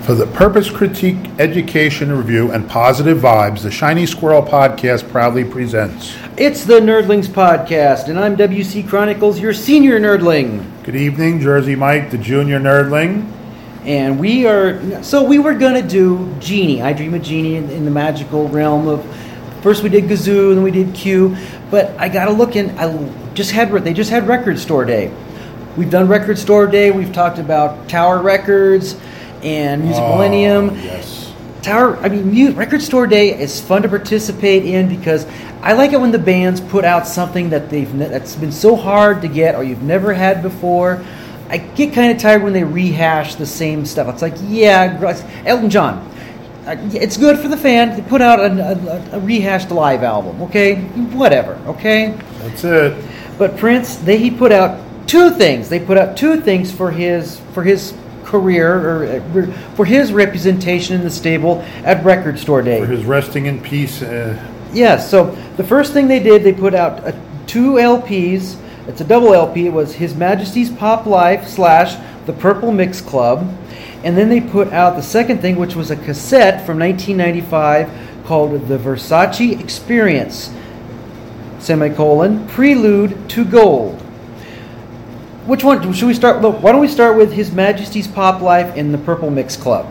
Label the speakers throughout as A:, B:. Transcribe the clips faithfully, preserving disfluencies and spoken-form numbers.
A: For the Purpose, Critique, Education, Review, and Positive Vibes, the Shiny Squirrel Podcast proudly presents.
B: It's the Nerdlings Podcast, and I'm W C Chronicles, your senior nerdling.
A: Good evening, Jersey Mike, the junior nerdling.
B: And we are, so we were going to do Genie. I Dream of Genie in, in the magical realm of, first we did Gazoo, then we did Q, but I got to look in, I just had, they just had Record Store Day. We've done Record Store Day, we've talked about Tower Records, and Music
A: oh,
B: Millennium.
A: Yes.
B: Tower, I mean, mu- Record Store Day is fun to participate in because I like it when the bands put out something that they've ne- that's been so hard to get or you've never had before. I get kind of tired when they rehash the same stuff. It's like, yeah, Elton John. Uh, it's good for the fan to put out a, a, a rehashed live album, okay? Whatever, okay?
A: That's it.
B: But Prince, they he put out two things. They put out two things for his for his. career or for his representation in the stable at Record Store Day.
A: For his resting in peace. Uh...
B: Yes, so the first thing they did, they put out a, two L Ps. It's a double L P. It was His Majesty's Pop Life slash The Purple Mix Club. And then they put out the second thing, which was a cassette from nineteen ninety-five called The Versace Experience, semicolon, Prelude to Gold. Which one should we start? Look, why don't we start with His Majesty's Pop Life in the Purple Mix Club?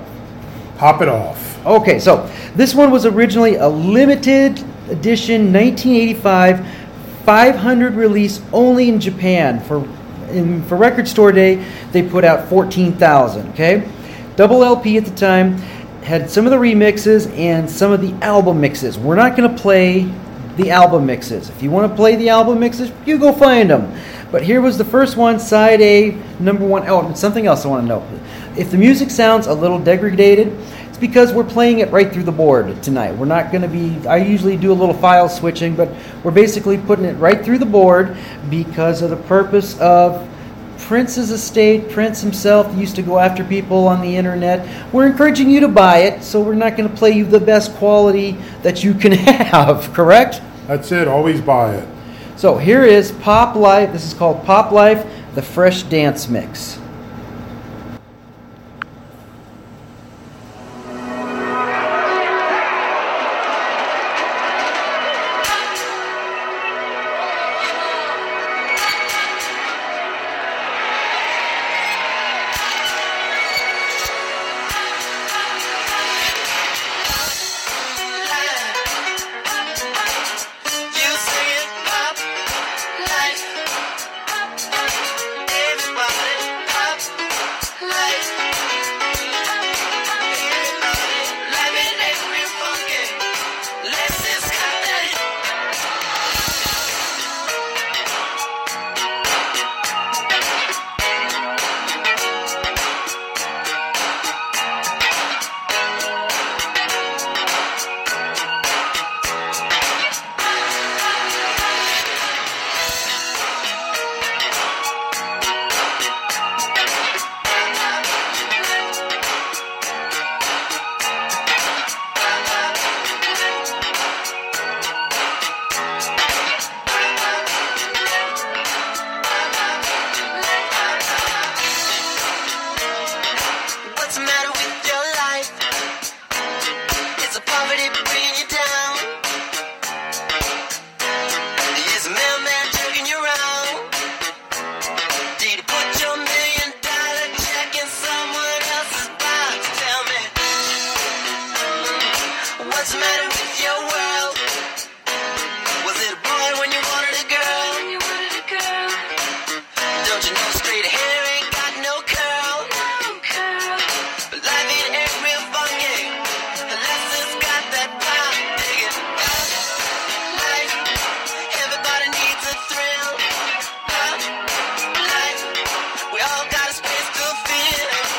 A: Pop it off.
B: Okay, so this one was originally a limited edition nineteen eighty-five five hundred release only in Japan. For in, for Record Store Day, they put out fourteen thousand, okay? Double L P at the time, had some of the remixes and some of the album mixes. We're not going to play the album mixes. If you want to play the album mixes, you go find them. But here was the first one, side A, number one. Oh, and something else I want to know. If the music sounds a little degraded, it's because we're playing it right through the board tonight. We're not going to be, I usually do a little file switching, but we're basically putting it right through the board because of the purpose of Prince's estate. Prince himself used to go after people on the internet. We're encouraging you to buy it, so we're not going to play you the best quality that you can have, correct?
A: That's it. Always buy it.
B: So here is Pop Life. This is called Pop Life, the Fresh Dance Mix.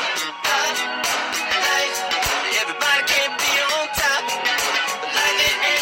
C: Everybody can't be on top. Life ain't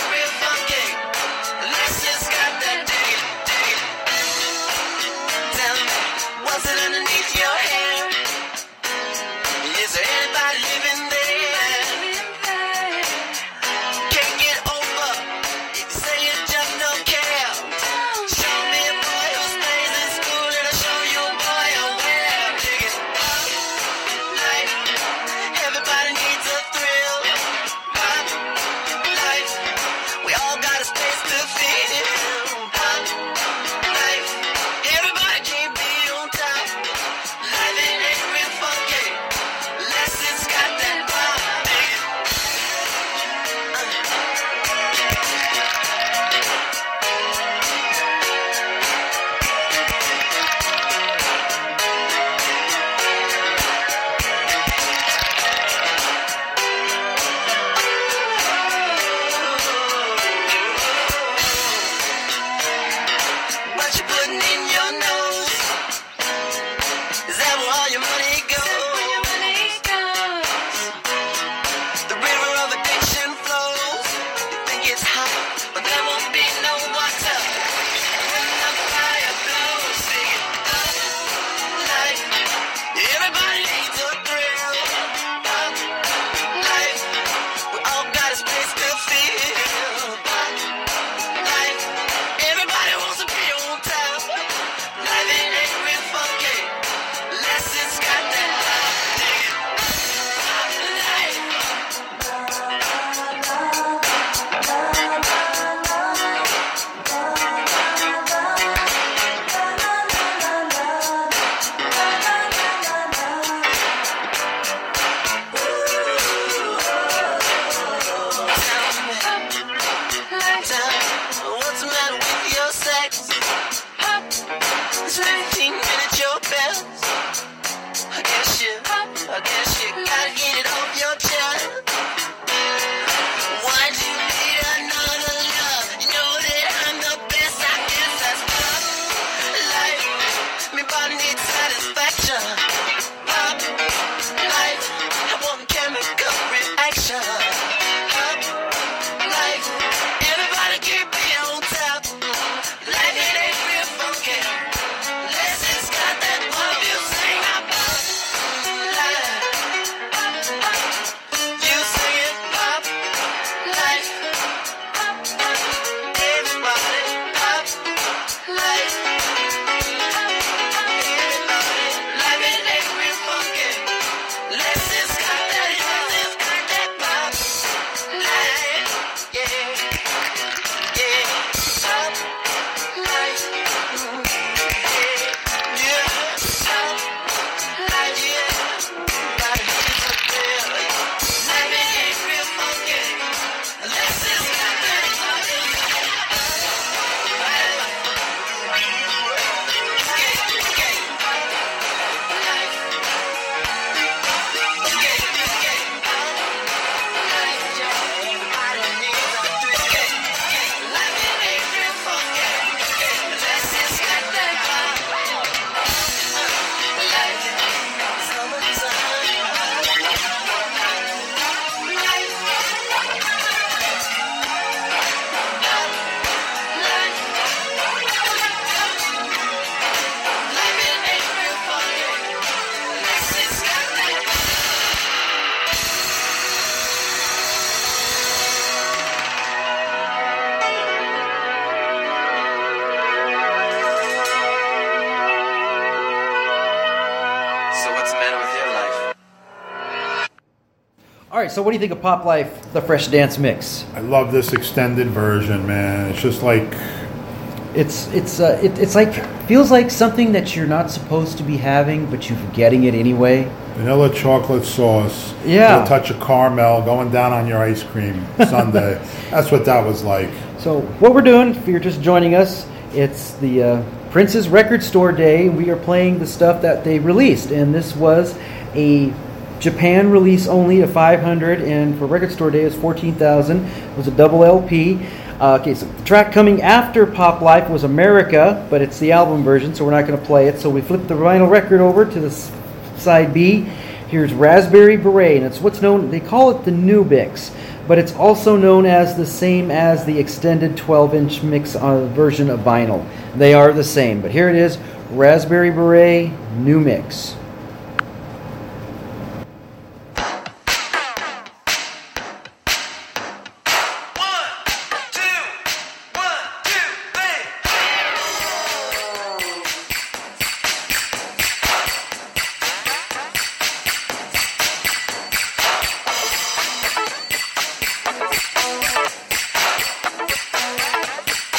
B: All right, so what do you think of Pop Life, the Fresh Dance Mix?
A: I love this extended version, man. It's just like,
B: It's it's uh, it, it's like feels like something that you're not supposed to be having, but you're getting it anyway.
A: vanilla chocolate sauce.
B: Yeah.
A: With a touch of caramel going down on your ice cream sundae. That's what that was like.
B: So what we're doing, if you're just joining us, it's the uh, Prince's Record Store Day. We are playing the stuff that they released, and this was a Japan release only, a five hundred, and for Record Store Day it was fourteen thousand. It was a double L P. Uh, okay, so the track coming after Pop Life was America, but it's the album version, so we're not going to play it. So we flipped the vinyl record over to the s- side B. Here's Raspberry Beret, and it's what's known, they call it the new mix, but it's also known as the same as the extended twelve-inch mix uh, version of vinyl. They are the same, but here it is, Raspberry Beret, new mix.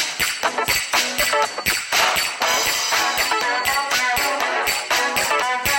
C: Thank you.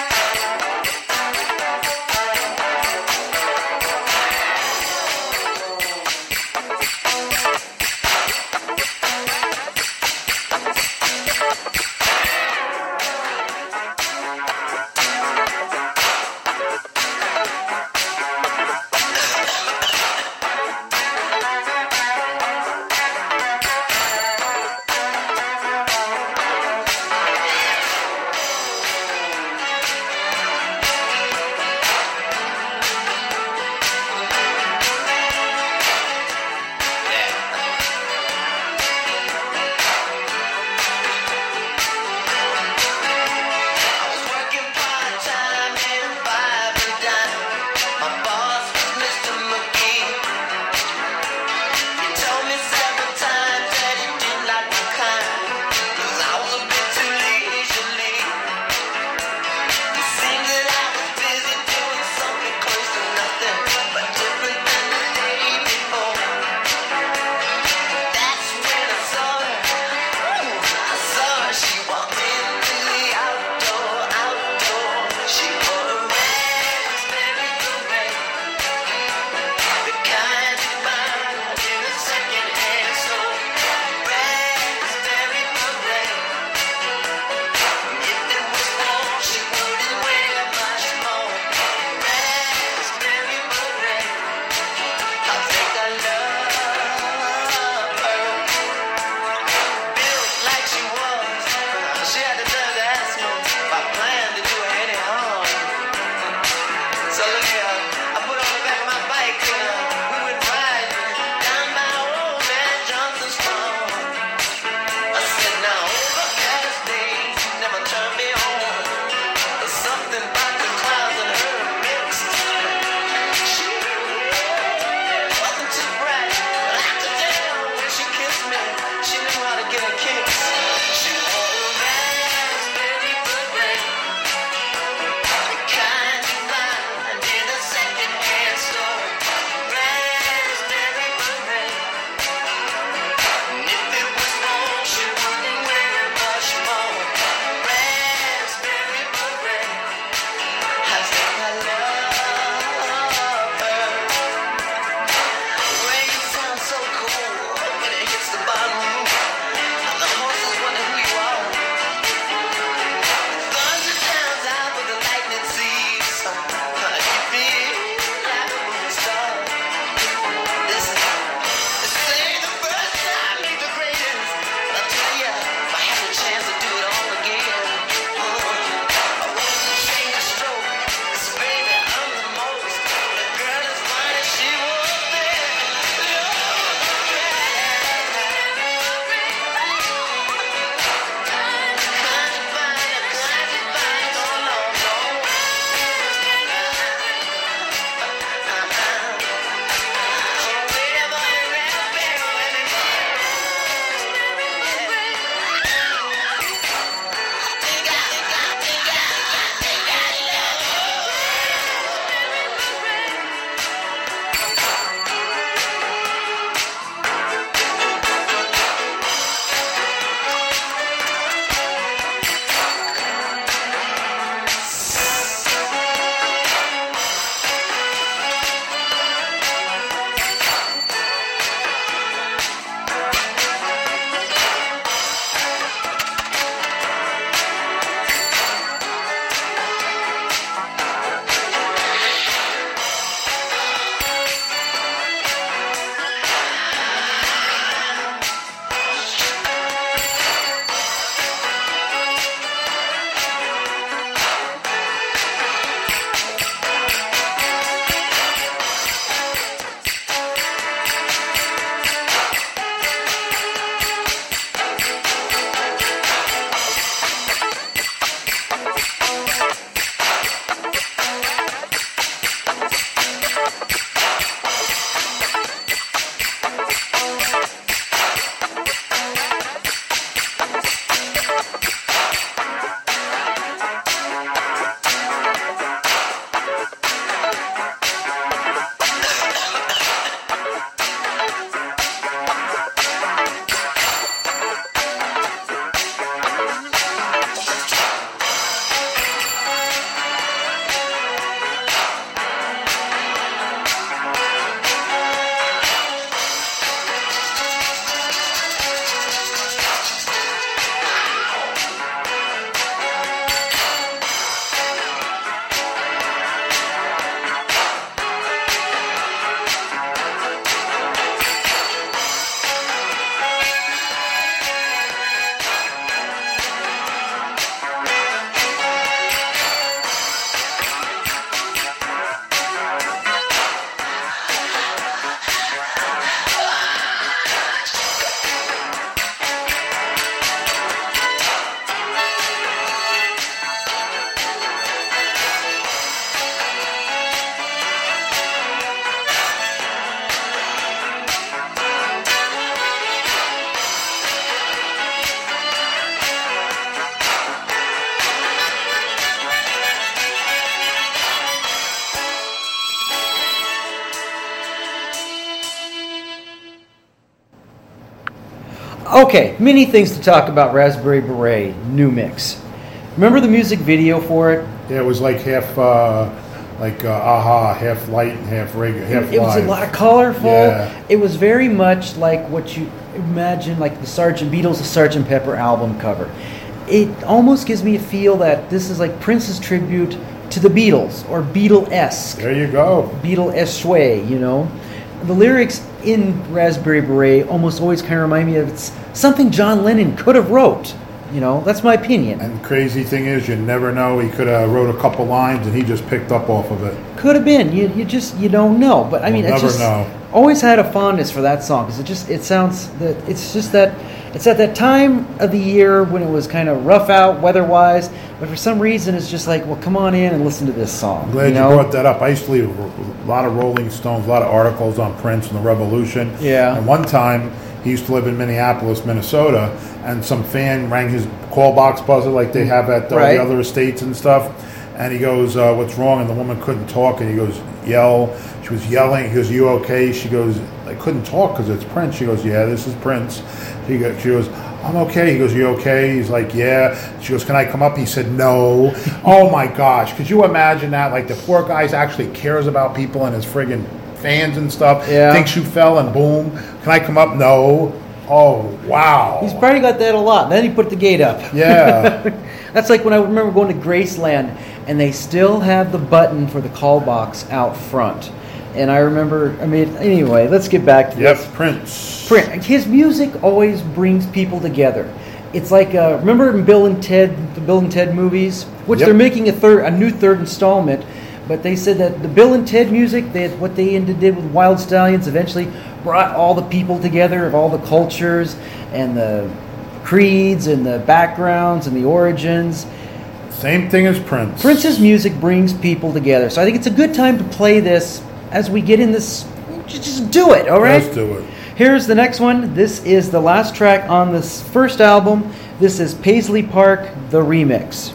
B: Okay, many things to talk about Raspberry Beret New Mix. Remember the music video for it?
A: Yeah, it was like half, uh, like uh, aha, half light and half regular, half
B: It was a
A: live.
B: lot of colorful.
A: Yeah.
B: It was very much like what you imagine, like the Sergeant Beatles' the Sergeant Pepper album cover. It almost gives me a feel that this is like Prince's tribute to the Beatles, or Beatle-esque.
A: There you go.
B: Beatle-esque way, you know. The lyrics in Raspberry Beret almost always kind of remind me of it's something John Lennon could have wrote. You know, that's my opinion.
A: And the crazy thing is, you never know. He could have wrote a couple lines, and he just picked up off of it.
B: Could have been. You you just you don't know. But I mean,
A: We'll
B: I
A: never
B: just
A: know.
B: always had a fondness for that song because it just it sounds that it's just that it's at that time of the year when it was kind of rough out weather-wise, but for some reason it's just like, well, come on in and listen to this song.
A: I'm glad you,
B: know?
A: brought that up. I used to read a lot of Rolling Stones, a lot of articles on Prince and the Revolution.
B: Yeah.
A: And one time, he used to live in Minneapolis, Minnesota, and some fan rang his call box buzzer like they have at all
B: Right.
A: the other estates and stuff. And he goes, uh, "What's wrong?" And the woman couldn't talk. And he goes, "Yell." She was yelling. He goes, "You okay?" She goes, "I couldn't talk because it's Prince." She goes, "Yeah, this is Prince." She goes, she goes, "I'm okay." He goes, "You okay?" He's like, "Yeah." She goes, "Can I come up?" He said, "No." Oh my gosh, could you imagine that? Like the poor guy's actually cares about people and his friggin' fans and stuff.
B: Yeah.
A: Thinks you fell and boom. Can I come up? No. Oh wow.
B: He's probably got that a lot. Then he put the gate up.
A: Yeah.
B: That's like when I remember going to Graceland and they still have the button for the call box out front. And I remember, I mean, anyway, let's get back to
A: Yep.
B: this.
A: Prince.
B: Prince, his music always brings people together. It's like, uh, remember in Bill and Ted, the Bill and Ted movies, which
A: Yep.
B: they're making a third, a new third installment. But they said that the Bill and Ted music, they, what they did with Wild Stallions, eventually brought all the people together of all the cultures and the creeds and the backgrounds and the origins.
A: Same thing as Prince.
B: Prince's music brings people together. So I think it's a good time to play this as we get in this. Just just do it, all right?
A: Let's do it.
B: Here's the next one. This is the last track on this first album. This is Paisley Park, the remix.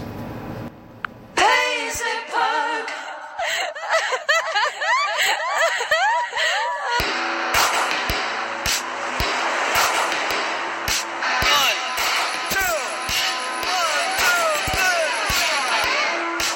C: Paisley Park. One, two, one, two, three.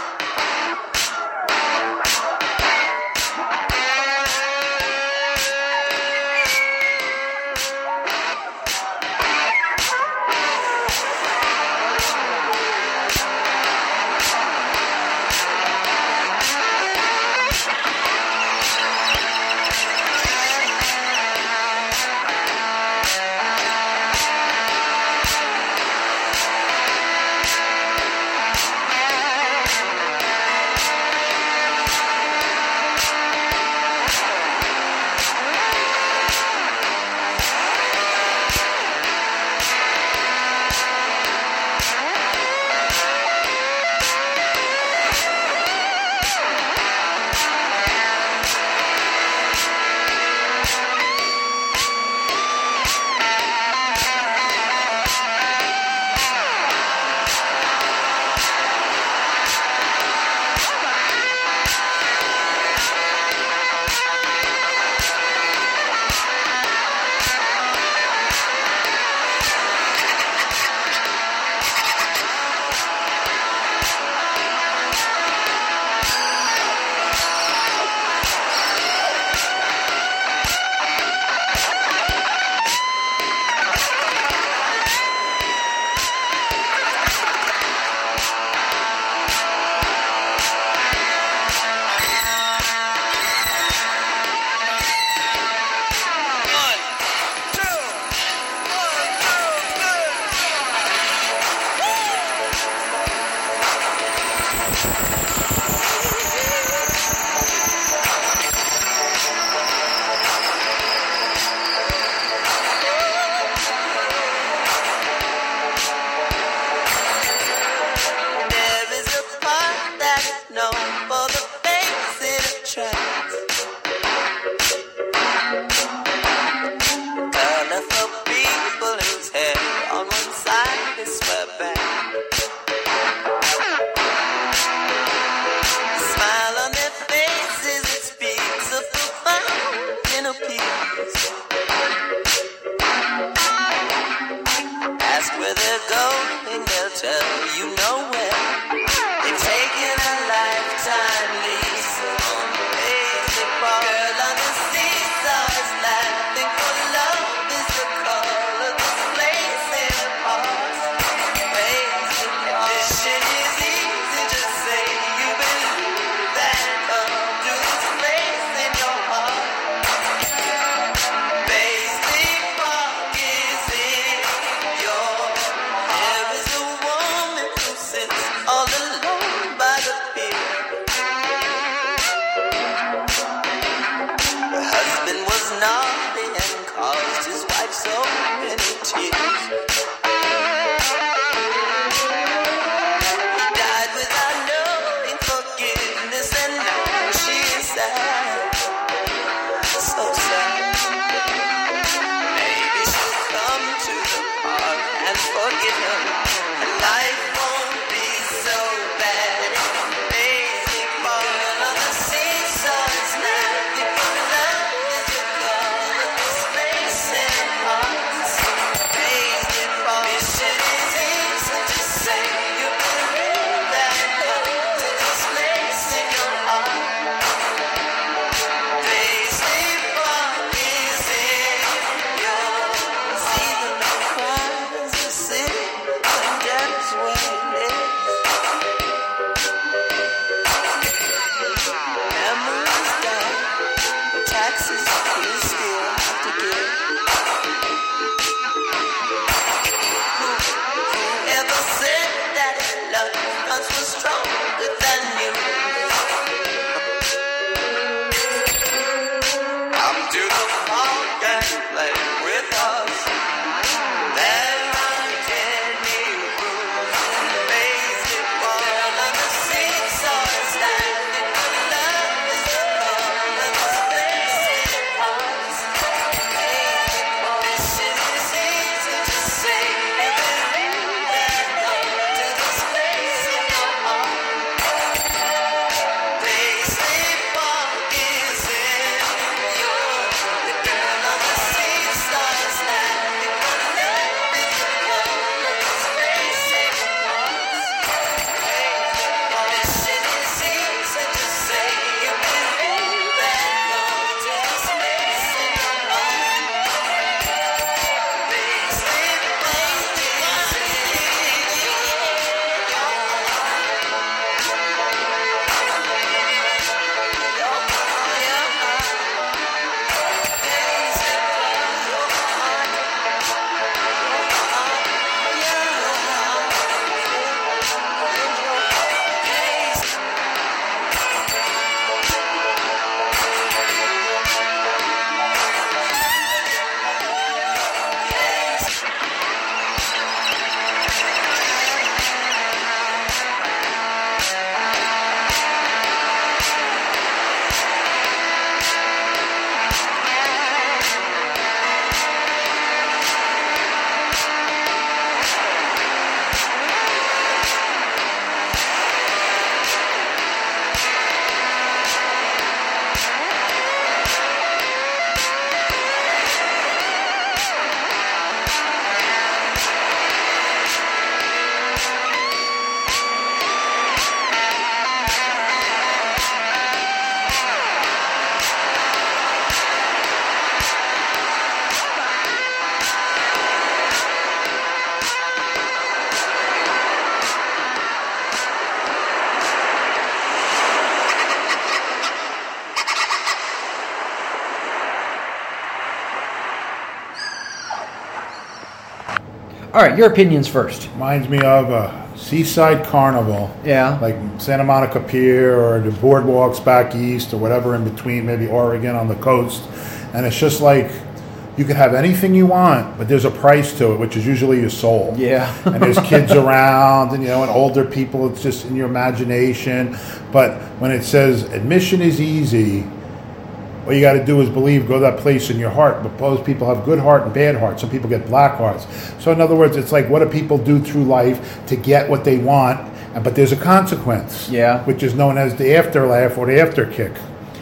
B: All right, your opinions first.
A: Reminds me of a seaside carnival.
B: Yeah.
A: Like Santa Monica Pier or the boardwalks back east or whatever in between, maybe Oregon on the coast. And it's just like you can have anything you want, but there's a price to it, which is usually your soul.
B: Yeah.
A: And there's kids around, and you know, and older people. It's just in your imagination. But when it says admission is easy, what you got to do is believe, go to that place in your heart. But most people have good heart and bad heart. Some people get black hearts. So in other words, it's like, what do people do through life to get what they want? And but there's a consequence.
B: Yeah.
A: Which is known as the after laugh or the after kick.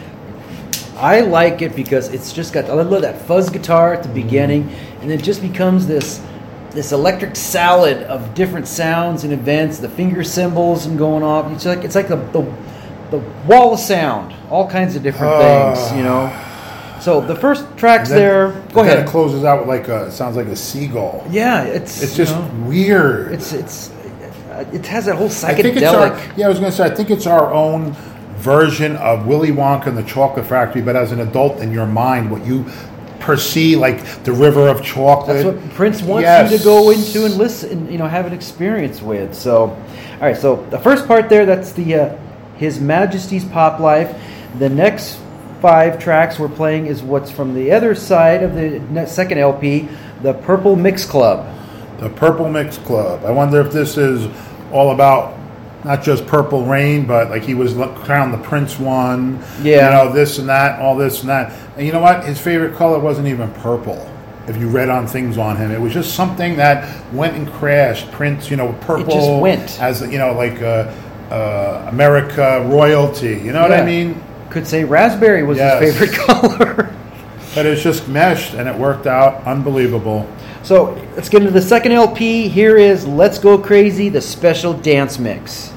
B: I like it because it's just got, I love that fuzz guitar at the beginning, and it just becomes this this electric salad of different sounds and events, the finger cymbals and going off. It's like it's like the the, the wall of sound, all kinds of different
A: Uh,
B: things, you know. So the first tracks
A: And then-
B: there, go
A: and then
B: ahead.
A: it closes out with like a, it sounds like a seagull.
B: Yeah, it's
A: It's
B: you
A: just
B: know,
A: weird.
B: it's it's uh, it has that whole
A: I think it's our,
B: psychedelic.
A: yeah, I was going to say, I think it's our own version of Willy Wonka and the Chocolate Factory, but as an adult in your mind, what you perceive, like the river of chocolate.
B: That's what Prince wants
A: Yes.
B: you to go into and listen, you know, have an experience with. So, all right. So the first part there, that's the uh, His Majesty's Pop Life. The next five tracks we're playing is what's from the other side of the ne- second L P, the Purple Mix Club.
A: The Purple Mix Club. I wonder if this is all about not just Purple Rain, but like he was l- crowned the Prince one.
B: Yeah.
A: You know, this and that, all this and that. And you know what? His favorite color wasn't even purple. If you read on things on him, it was just something that went and crashed. Prince, you know, purple.
B: just went.
A: As, you know, like uh, uh, America royalty. You know what I
B: Yeah.
A: mean?
B: Could say raspberry was
A: Yes.
B: his favorite color.
A: But it's just meshed and it worked out. Unbelievable.
B: So let's get into the second L P. Here is Let's Go Crazy, the special dance mix.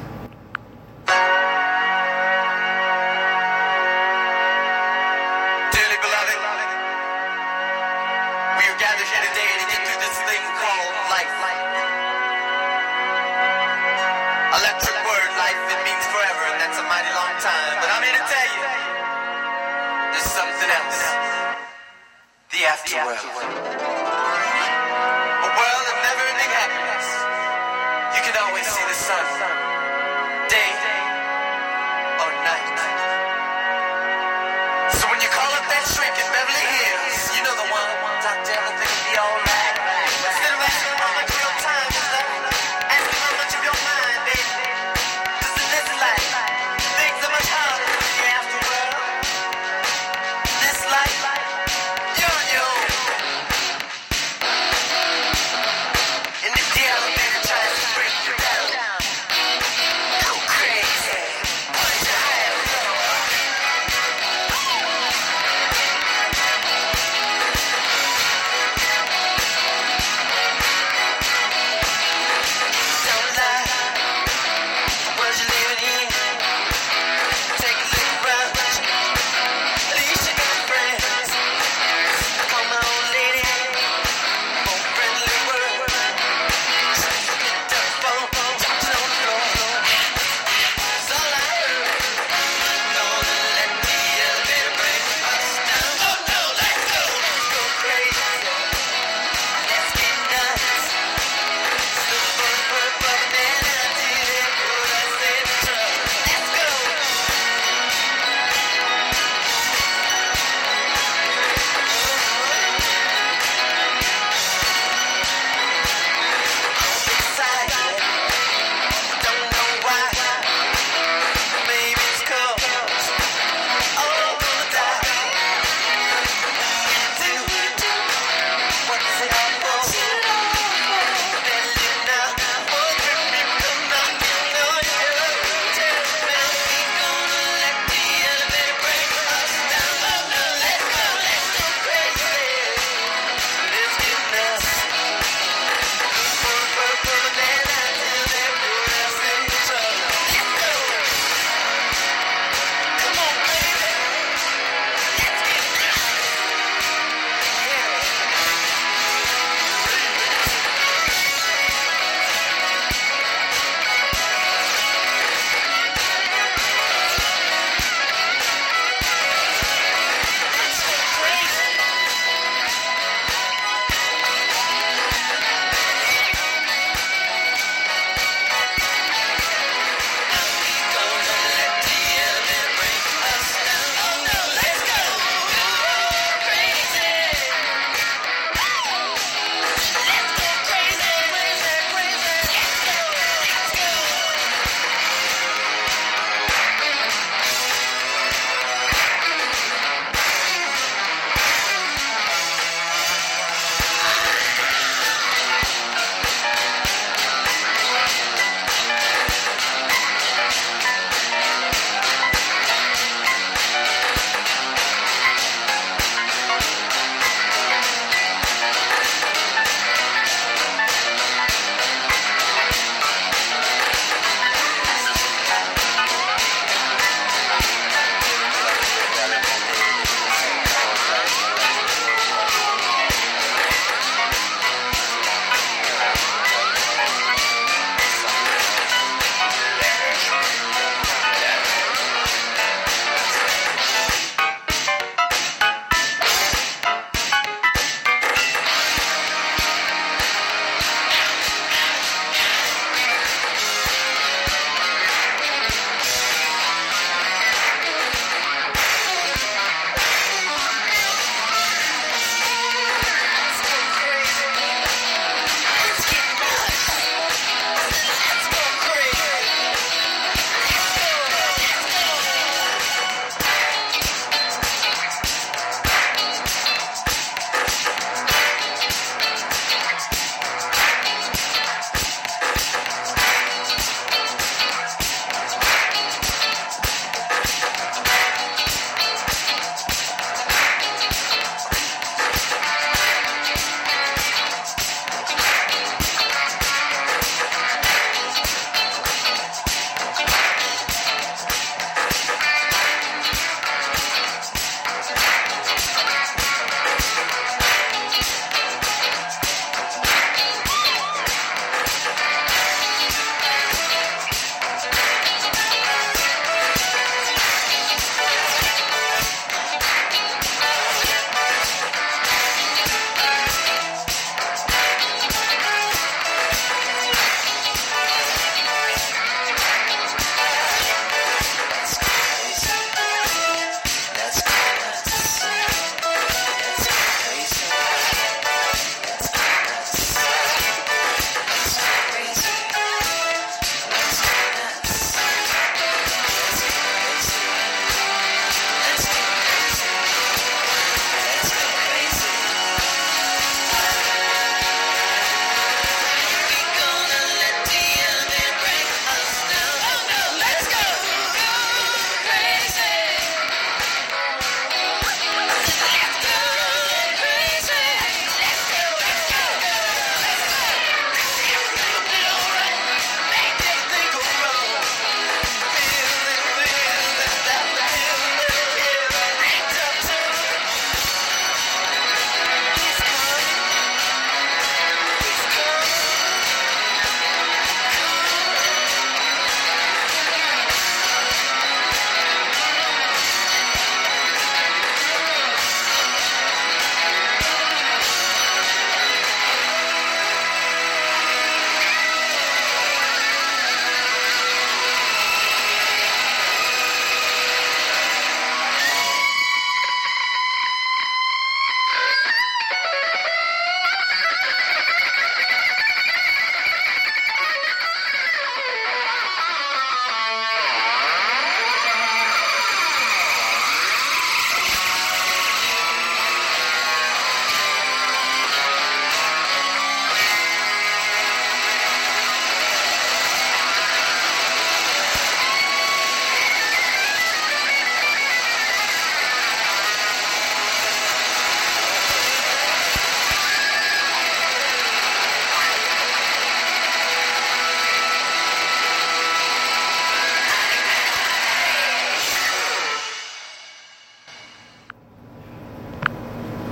C: Dearly beloved, we are gathered here today to get through this thing called life. Electric word, life, it means forever, and that's a mighty long time. But I'm here to tell you, there's something else. The afterworld. A world of never-ending happiness. You can always see the sun, day or night. So when you call up that shrink in Beverly Hills, you know the one. Doctor, everything will be alright. Instead of asking how much of your time is left, ask him how much of your mind, baby. Cause in this life, things are much harder than the afterworld. This life, you're on your own. And if the elevator tries to break you down,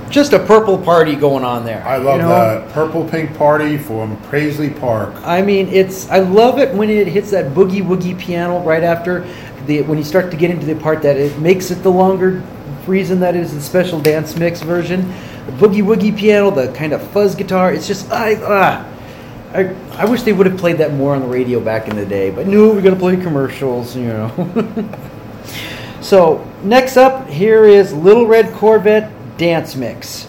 B: just a purple party going on there.
A: I love
B: you know?
A: that purple pink party from Paisley Park.
B: I mean, it's I love it when it hits that boogie woogie piano right after the when you start to get into the part that it makes it the longer reason that it is the special dance mix version. The boogie woogie piano, the kind of fuzz guitar. It's just I ah. I, I wish they would have played that more on the radio back in the day, but no, we're going to play commercials, you know. So, next up, here is Little Red Corvette Dance Mix.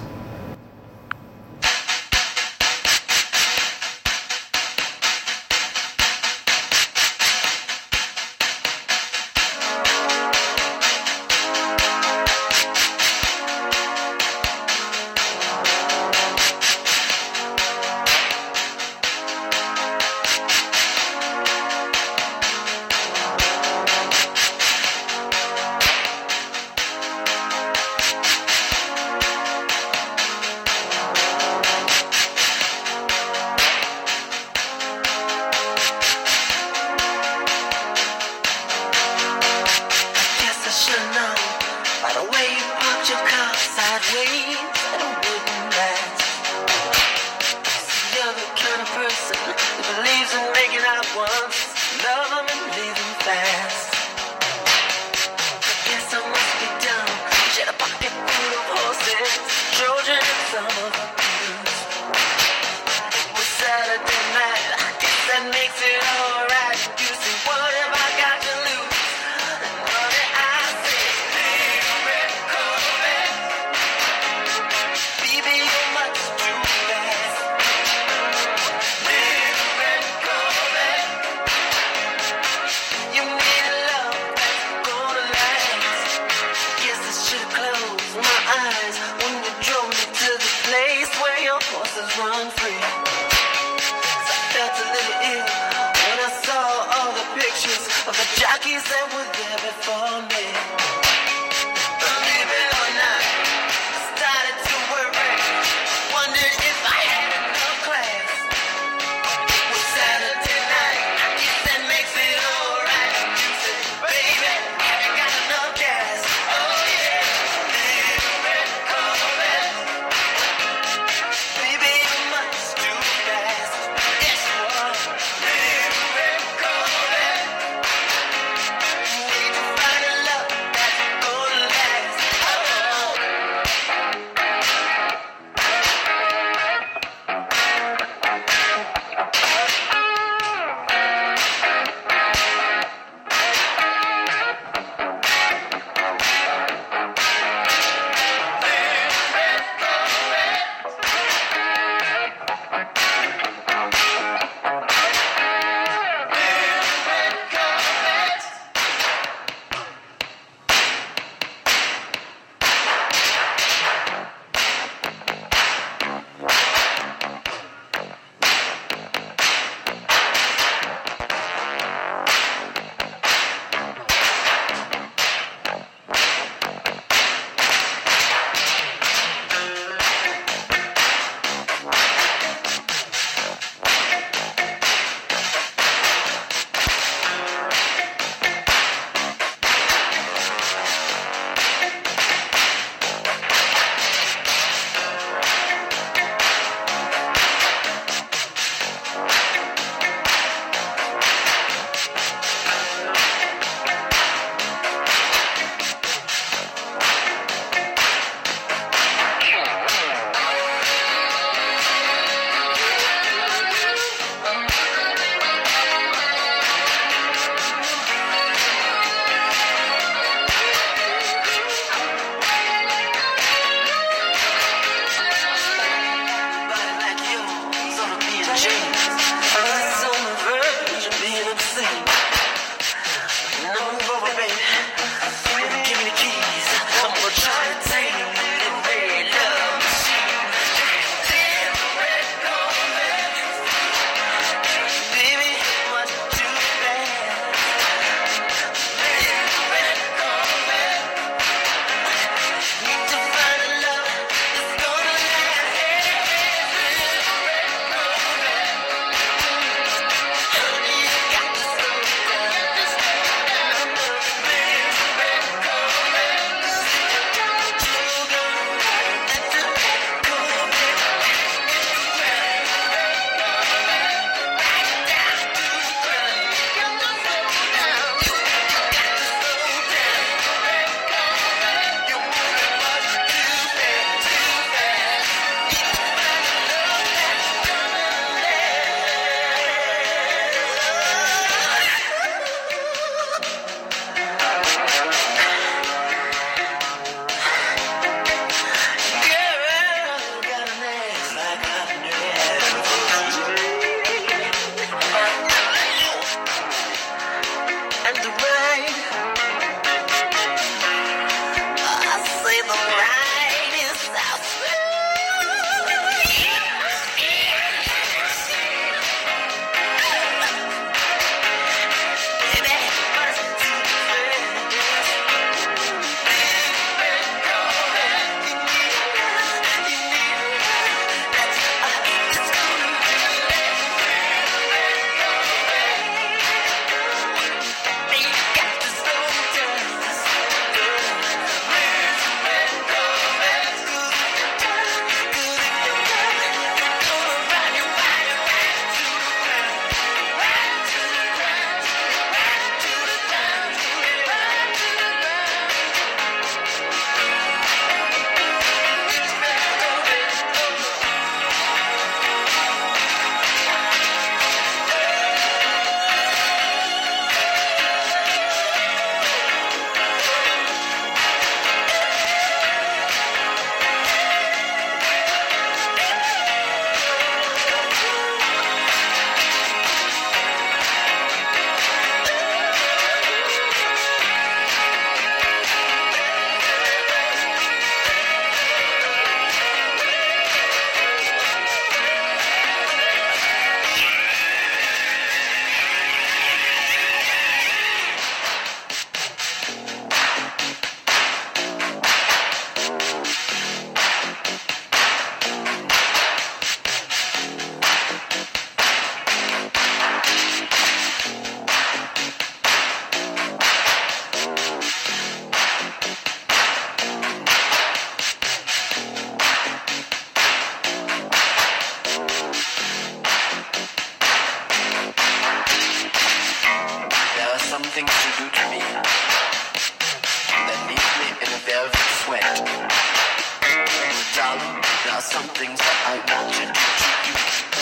C: are some things that I want to do to you.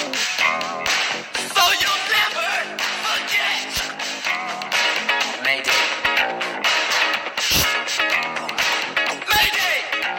C: So you'll never forget. Mayday. Mayday!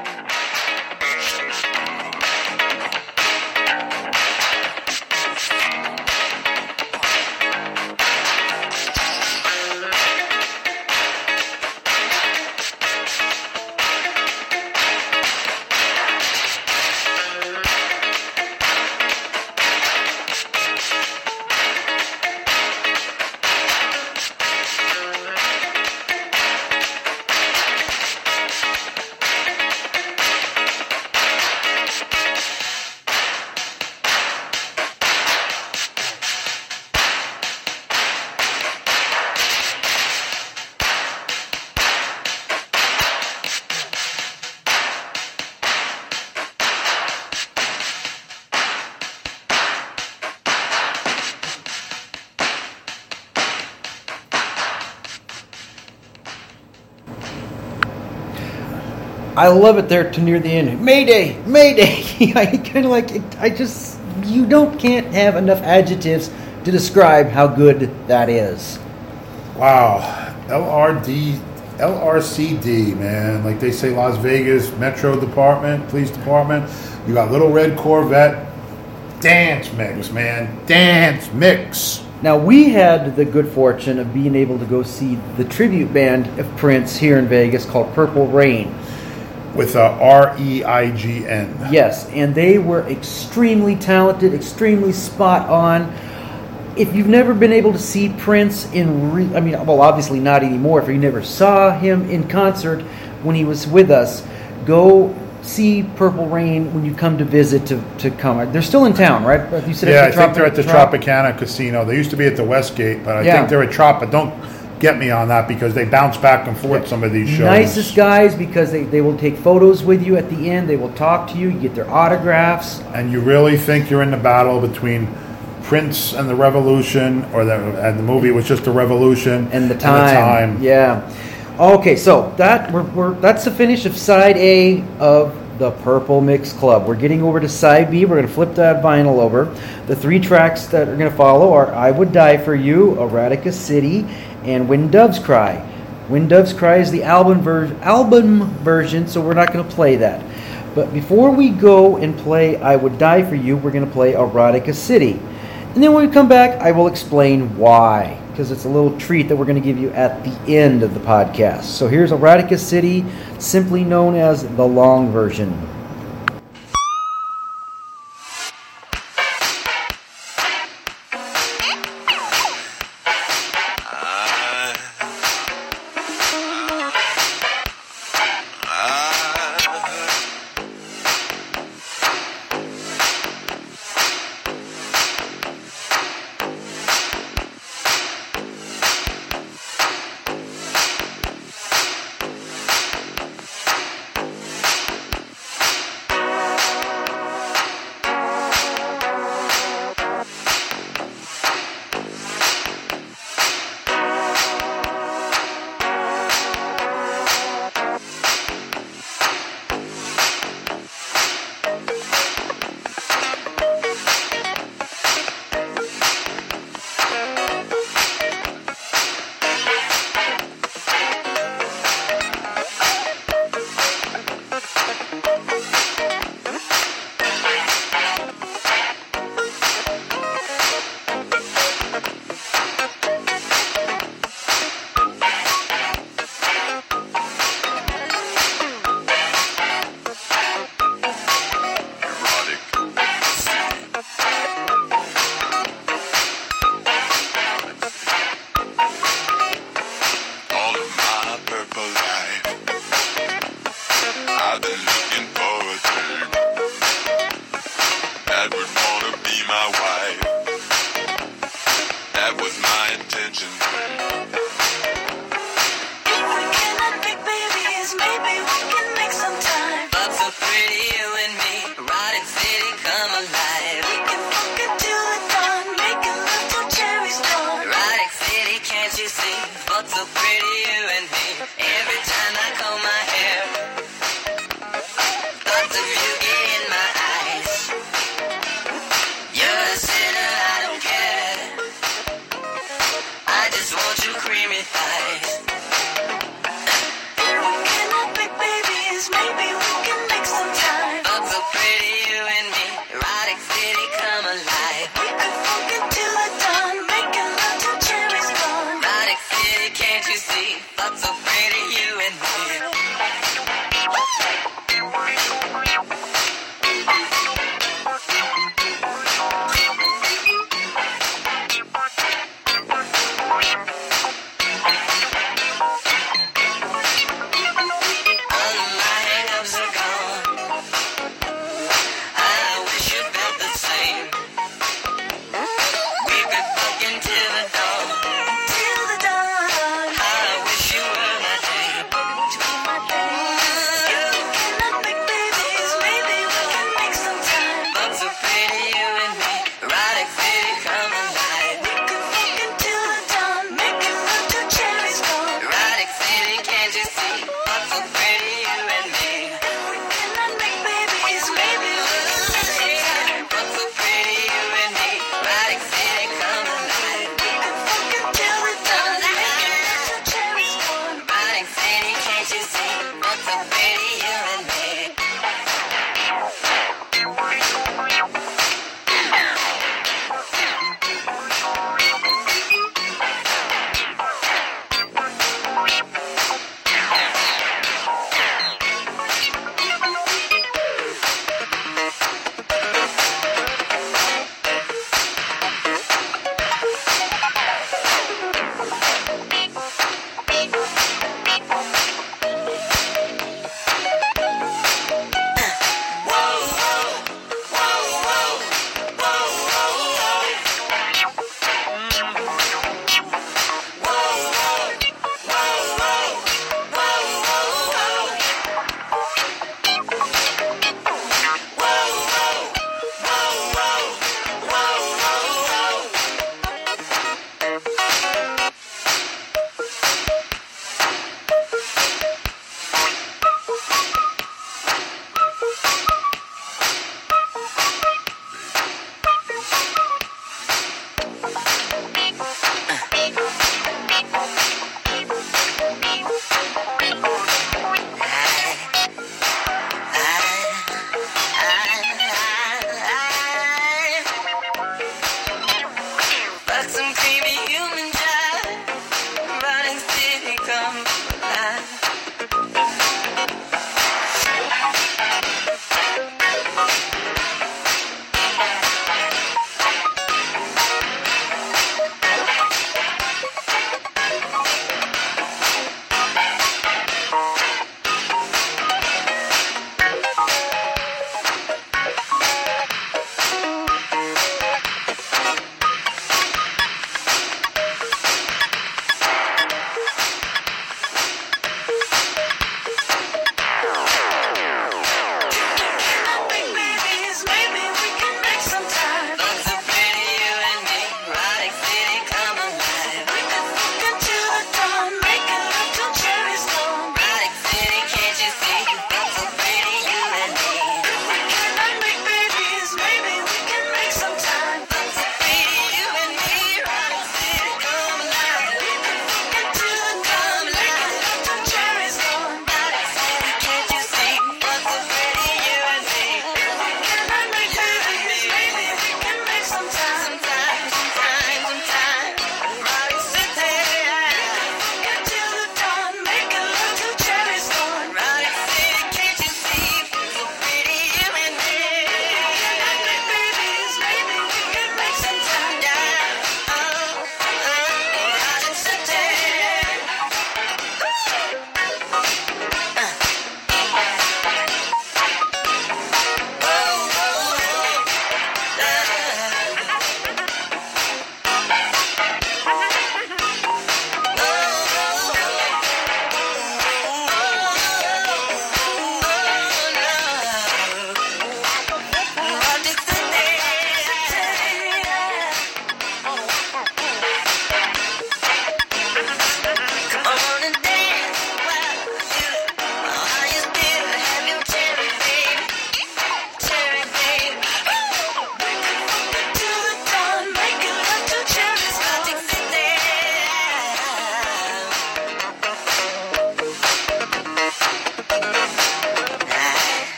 B: I love it there to near the end. Mayday, Mayday. I kind of like it. I just you don't can't have enough adjectives to describe how good that is.
A: Wow, L R D, L R C D, man. Like they say, Las Vegas Metro Department, Police Department. You got Little Red Corvette. Dance mix, man. Dance mix.
B: Now, we had the good fortune of being able to go see the tribute band of Prince here in Vegas called Purple Rain.
A: With a R E I G N.
B: Yes, and they were extremely talented, extremely spot on. If you've never been able to see Prince in, re- I mean, well, obviously not anymore. If you never saw him in concert when he was with us, go see Purple Rain when you come to visit to, to come. They're still in town, right? You said
A: Yeah,
B: at
A: I
B: the
A: think they're at the
B: Trop-
A: Tropicana Casino. They used to be at the Westgate, but I
B: Yeah.
A: think they're at Trop. But don't get me on that because they bounce back and forth some of these shows.
B: Nicest guys because they, they will take photos with you at the end. They will talk to you. You get their autographs.
A: And you really think you're in the battle between Prince and the Revolution, or the and the movie was just a revolution
B: And the time.
A: And the time.
B: Yeah. Okay, so that we're, we're that's the finish of side A of the Purple Mix Club. We're getting over to side B. We're going to flip that vinyl over. The three tracks that are going to follow are I Would Die For You, Erotica City, and When Doves Cry. When Doves Cry is the album, ver- album version, so we're not going to play that. But before we go and play I Would Die For You, we're going to play Erotica City. And then when we come back, I will explain why, because it's a little treat that we're going to give you at the end of the podcast. So here's Erotica City, simply known as the long version.
C: So pretty, you and me. Every time I comb my hair, maybe we can make some time. Fuck so pretty, you and me. Erotic city, come alive. We could fuck until the dawn, making love till cherries gone. Erotic city, can't you see? Fuck so pretty, you and me. All of my hang-ups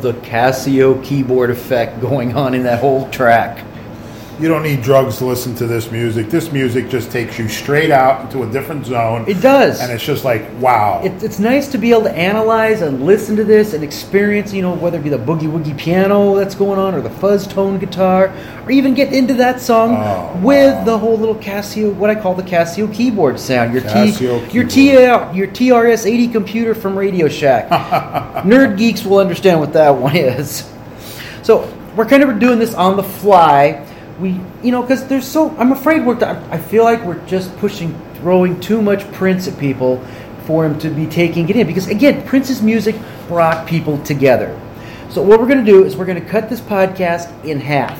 B: the Casio keyboard effect going on in that whole track.
A: You don't need drugs to listen to this music. This music just takes you straight out into a different zone.
B: It does.
A: And it's just like, wow.
B: It, it's nice to be able to analyze and listen to this and experience, you know, whether it be the boogie-woogie piano that's going on or the fuzz tone guitar, or even get into that song
A: Oh,
B: with
A: wow.
B: the whole little Casio, what I call the Casio keyboard sound. Your
A: Casio
B: T, your
A: keyboard.
B: T, your T R S eighty computer from Radio Shack. Nerd geeks will understand what that one is. So we're kind of doing this on the fly. We, you know, because there's so, I'm afraid we're, I feel like we're just pushing, throwing too much Prince at people for him to be taking it in. Because again, Prince's music brought people together. So what we're going to do is we're going to cut this podcast in half.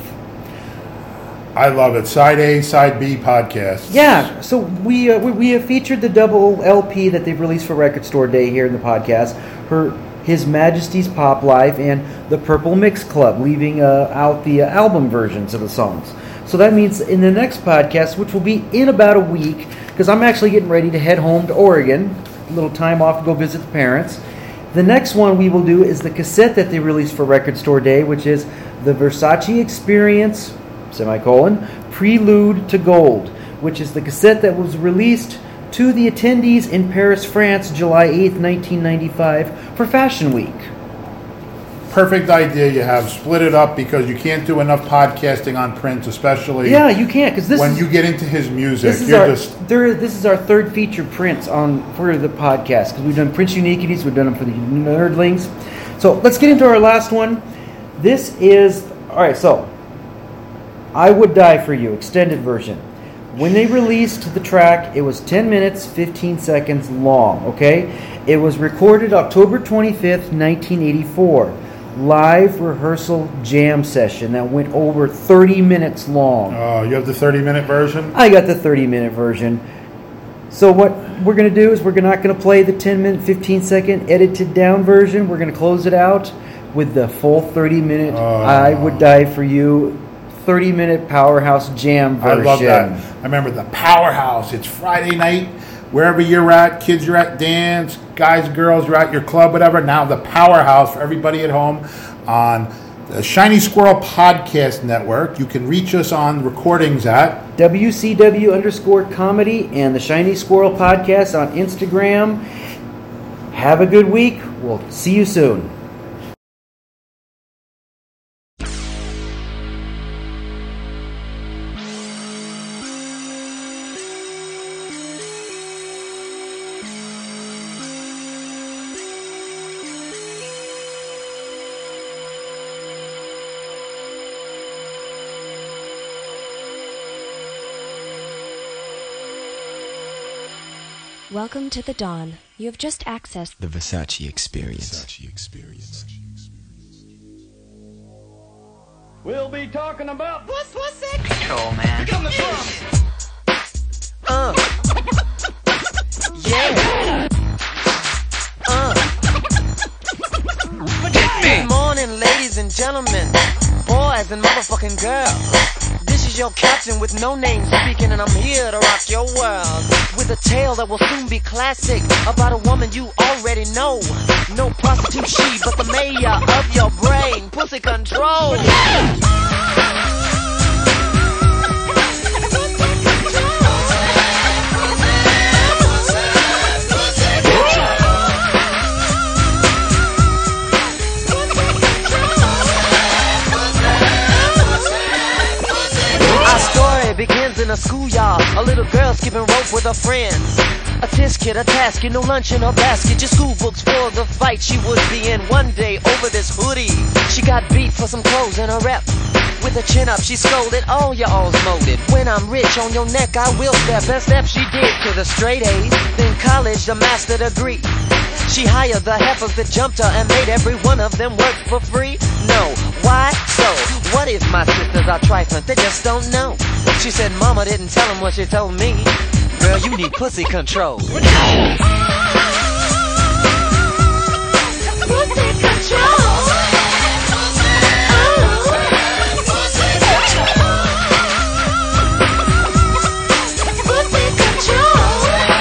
A: I love it. Side A, Side B podcast.
B: Yeah, so we, uh, we we have featured the double L P that they've released for Record Store Day here in the podcast. Her His Majesty's Pop Life and the Purple Mix Club, leaving uh, out the uh, album versions of the songs. So that means in the next podcast, which will be in about a week, because I'm actually getting ready to head home to Oregon, a little time off to go visit the parents. The next one we will do is the cassette that they released for Record Store Day, which is the Versace Experience, semicolon, Prelude to Gold, which is the cassette that was released to the attendees in Paris, France, July eighth, nineteen ninety-five, for Fashion Week.
A: Perfect idea you have. Split it up because you can't do enough podcasting on Prince, especially
B: Yeah, you can't, because this
A: when
B: is,
A: you get into his music.
B: this is
A: You're
B: our
A: just
B: there, this is our third feature Prince on for the podcast, because we've done Prince Uniquities, we've done them for the Nerdlings. So let's get into our last one. This is all right. So I Would Die for You extended version. When they released the track, it was ten minutes, fifteen seconds long, okay? It was recorded October twenty-fifth, nineteen eighty-four. Live rehearsal jam session that went over thirty minutes long.
A: Oh, you have the thirty-minute version?
B: I got the thirty-minute version. So what we're going to do is we're not going to play the ten-minute, fifteen-second edited down version. We're going to close it out with the full thirty-minute
A: Oh.
B: I Would Die for You thirty-minute Powerhouse Jam
A: I
B: version.
A: love that. I remember the Powerhouse. It's Friday night. Wherever you're at, kids, you're at dance, guys, girls, you're at your club, whatever. Now the Powerhouse for everybody at home on the Shiny Squirrel Podcast Network. You can reach us on recordings at
B: W C W underscore comedy and the Shiny Squirrel Podcast on Instagram. Have a good week. We'll see you soon.
D: Welcome to the dawn. You have just accessed
E: The Versace Experience.
F: We'll be talking about
C: What's what's that control, man?
F: Come the front.
C: Uh. Yeah. Uh. Good morning, ladies and gentlemen, boys and motherfucking girls. This is your captain with no name speaking, and I'm here to rock your world with a tale that will soon be classic about a woman you already know. No prostitute she, but the mayor of your brain. Pussy control. Begins in a schoolyard, a little girl skipping rope with her friends. A test kid, a task, no lunch in her basket, just school books for the fight she would be in. One day over this hoodie, she got beat for some clothes in her rep. With her chin up, she scolded, all your all's molded. When I'm rich on your neck, I will step. Best step she did to the straight A's, then college, the master degree. She hired the heifers that jumped her and made every one of them work for free. No, why so? What if my sisters are trifling? They just don't know. She said mama didn't tell them what she told me. Girl, you need pussy control. Pussy control.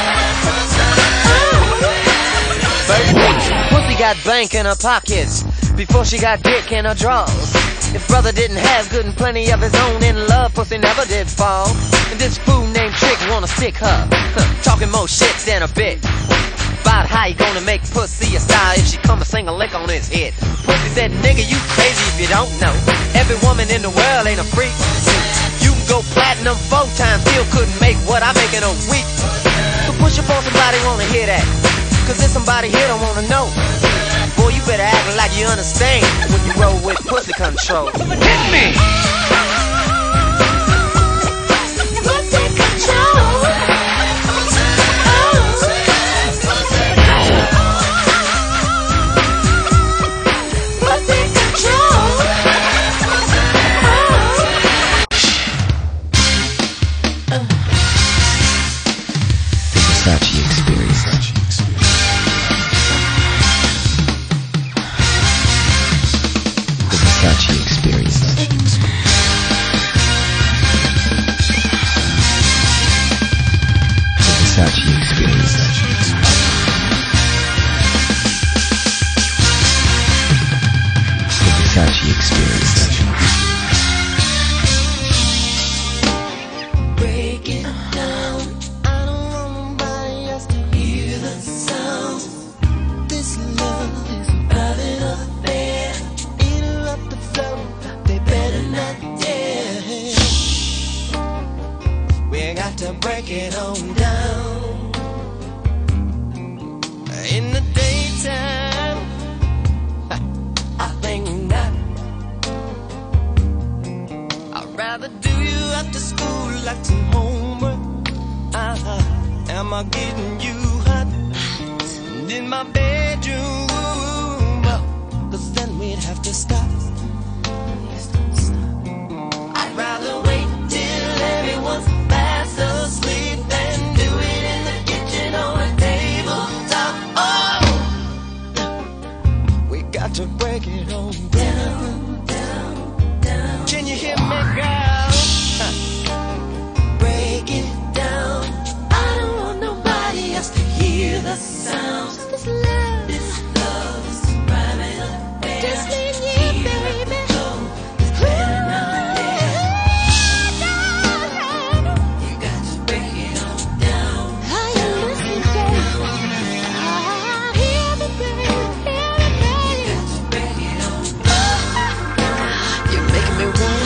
C: Pussy got bank in her pockets.
G: before she got dick in her drawers. If brother didn't have good and plenty of his own in love, pussy never did fall. And this fool named Trick wanna stick her, talking more shit than a bit about how you gonna make pussy a star if she come and sing a lick on his head. Pussy said, nigga, you crazy if you don't know. Every woman in the world ain't a freak. You can go platinum four times, still couldn't make what I make in a week. So push up on somebody, wanna hear that, cause there's somebody here don't wanna know. Boy, you better act like you understand when you roll with pussy control. Hit me! Pussy control.
E: Versace experience. The Versace experience. The Versace experience. The Versace experience.
C: Break it down. I don't want nobody else to hear the sound. This love is a private affair. Interrupt the flow, they better not dare. We got to break it on down. In the daytime, I think not. I'd rather do you after school like some homework. Uh-huh. Am I getting you hot in my bedroom? Cause then we'd have to stop. I'd rather wait till everyone's fast asleep than do it in the kitchen or a tabletop. Oh, we got to break it on down, down, down. Can you hear me, girl? Break it down. I don't want nobody else to hear the sound. This love, this love is private affair. Just me and you, baby. It's better not there. You got to break it on down. How you listen, baby? I hear the baby, hear the baby. You got to break it on down. You're making me want.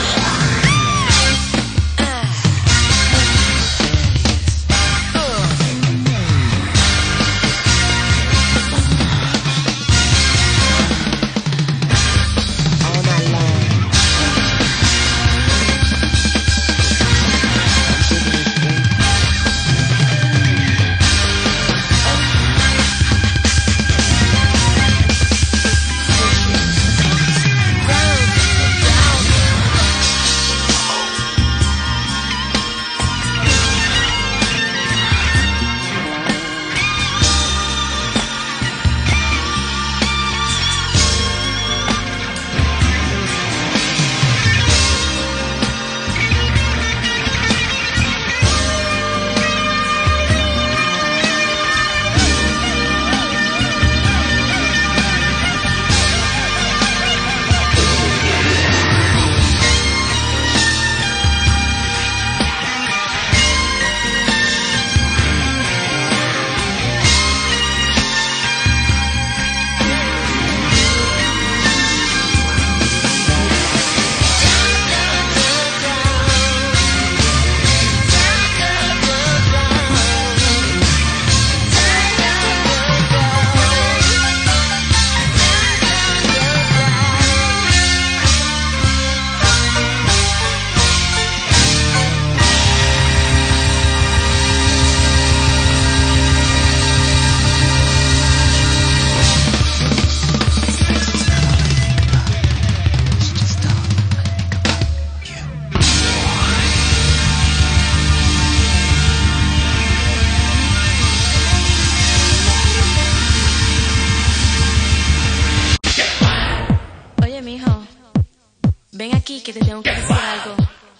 H: Ven aquí que te tengo que decir algo.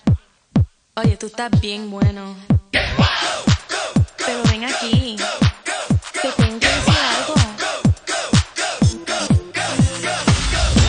H: Oye, tú estás bien bueno. Pero ven aquí. Te tengo que decir algo.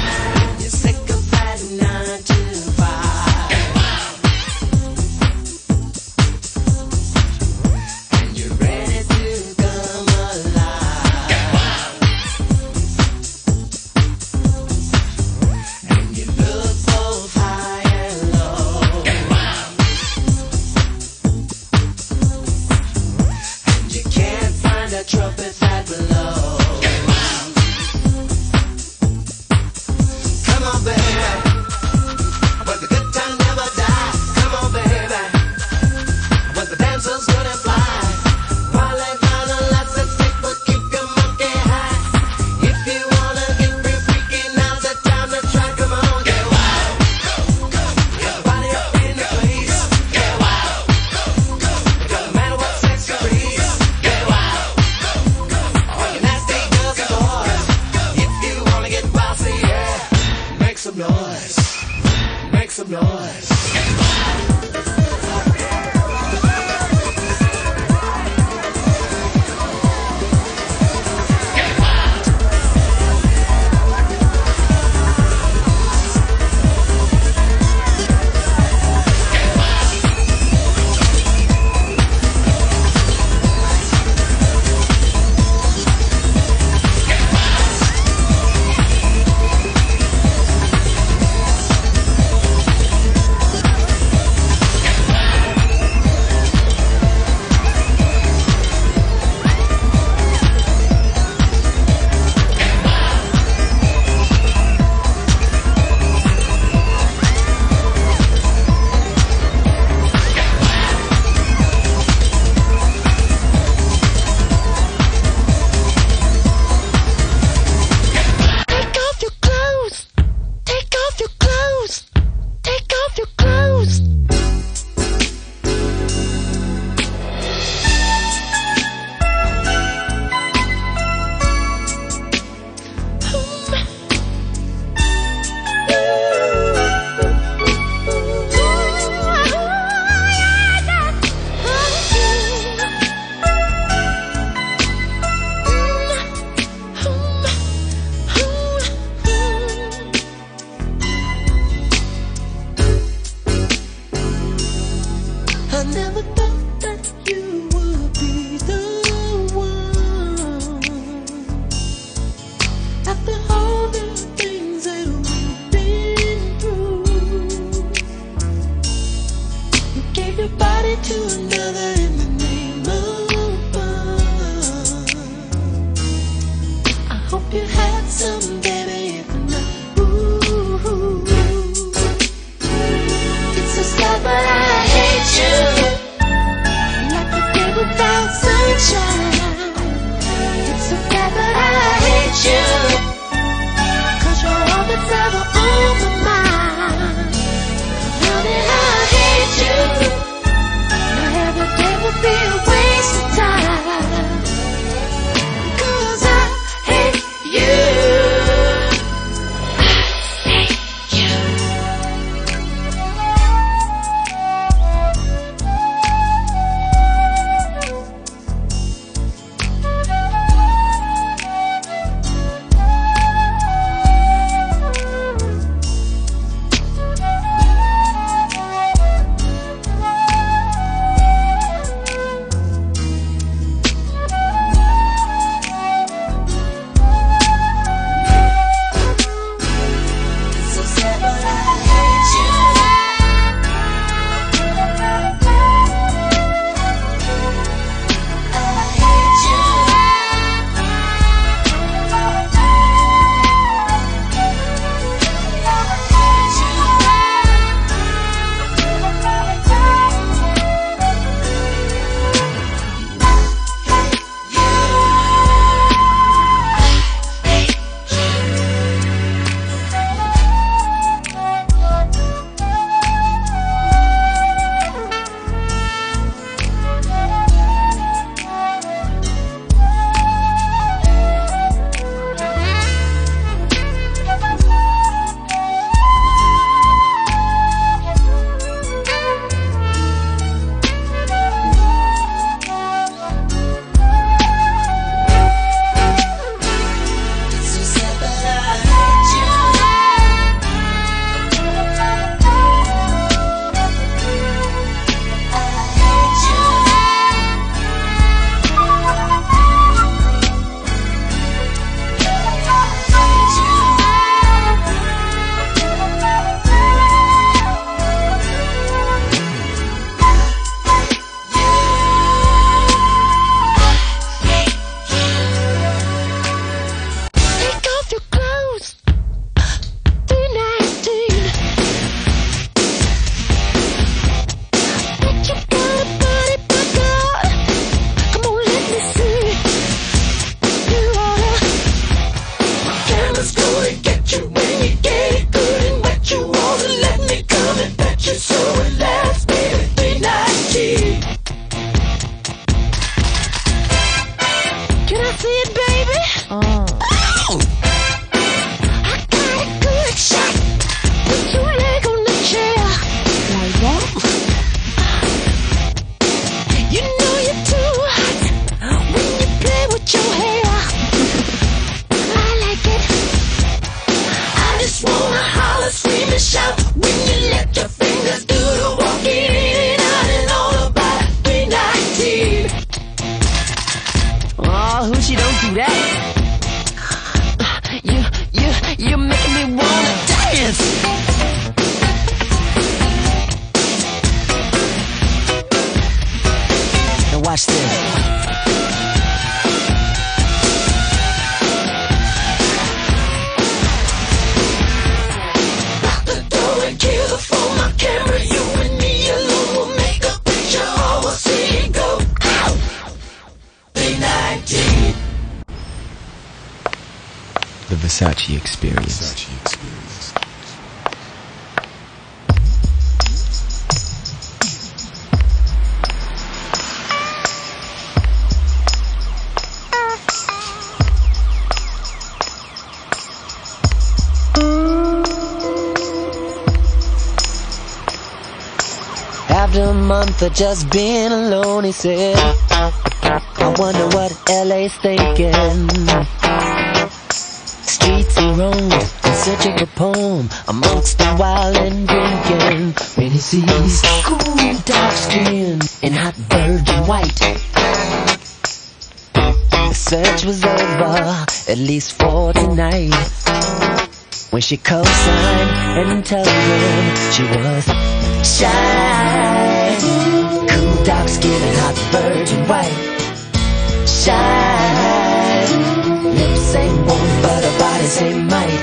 I: I never thought that you would be the one. After all the things that we've been through, you gave your body to another in the name of fun. I hope you had some, baby, if not, ooh. It's so sad, but I hate you. Like the day without sunshine. It's so bad, but I hate you. Cause you're all that's ever on my mind. Honey, I hate you. Now every day will be a waste of time. Cause I hate you.
G: Watch this.
I: Lock the door and kill the phone. My camera, you and me alone will make a picture. All we'll see and go. Ow! B nineteen.
E: The Versace Experience.
J: Versace Experience.
G: After a month of just being alone, he said, I wonder what L A's thinking. Streets he roamed in search of a poem amongst the wild and drinking. When he sees cool dark skin in hot virgin white. The search was over, at least for tonight, when she co-signed and told him she was shy. Cool, dark skin and hot virgin white. Shy. Lips ain't warm, but her body's ain't might.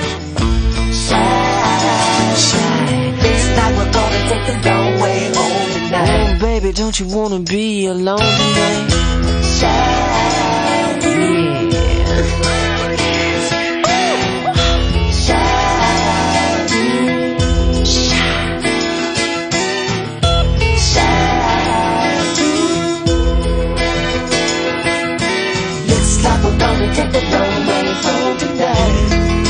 G: Shy, shy. Looks like we're gonna take the long way home tonight. Oh, baby, don't you wanna be alone tonight? Shy, yeah. We're gonna take the long way home tonight.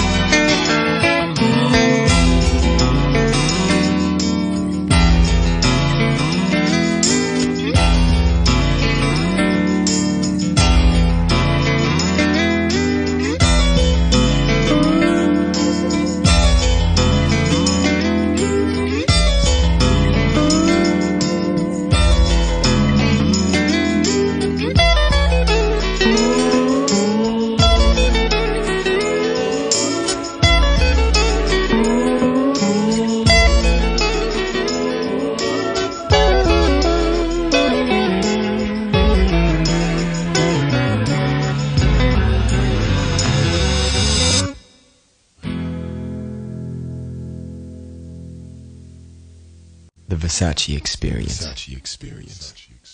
E: The Versace Experience.
J: Versace Experience.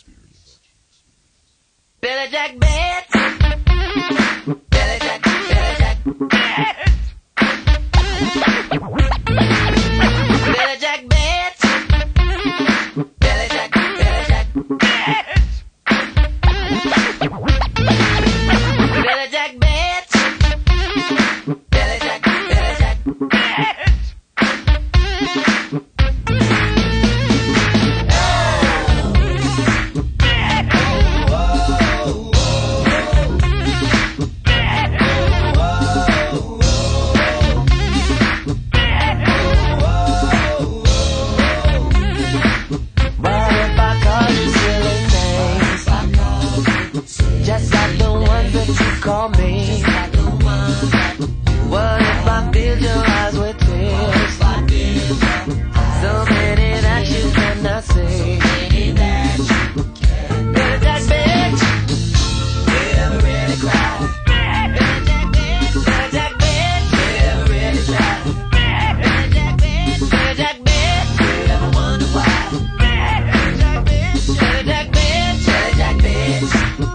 G: Billy Jack Bed. Billy Jack, Billy Jack Bed. Billy Jack Bed. Billy Jack, Billy Jack Bed. Billy Jack Bed. Billy Jack, Billy Jack Bed. Just like the ones that you call me. What if I filled your eyes with tears? So many that you cannot see. Billy Jack bitch, never really cry. Billy Jack bitch, Billy Jack bitch, never really try. Billy Jack bitch, Billy Jack bitch, never wonder why. Billy Jack bitch, Billy Jack bitch, Billy Jack bitch.